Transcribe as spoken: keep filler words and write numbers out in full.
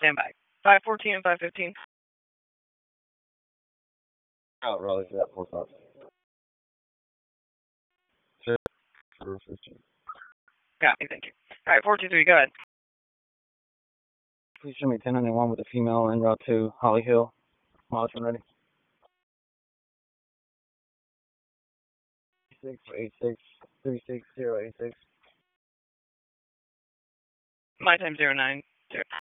stand by. five fourteen and five fifteen. Out, Raleigh, for that four five. Sure, for fifteen. Copy, thank you. All right, four two three, go ahead. Please show me ten ninety-one with a female en route to Holly Hill. Mileage when ready. six eight six three six zero eight six. My time zero nine zero.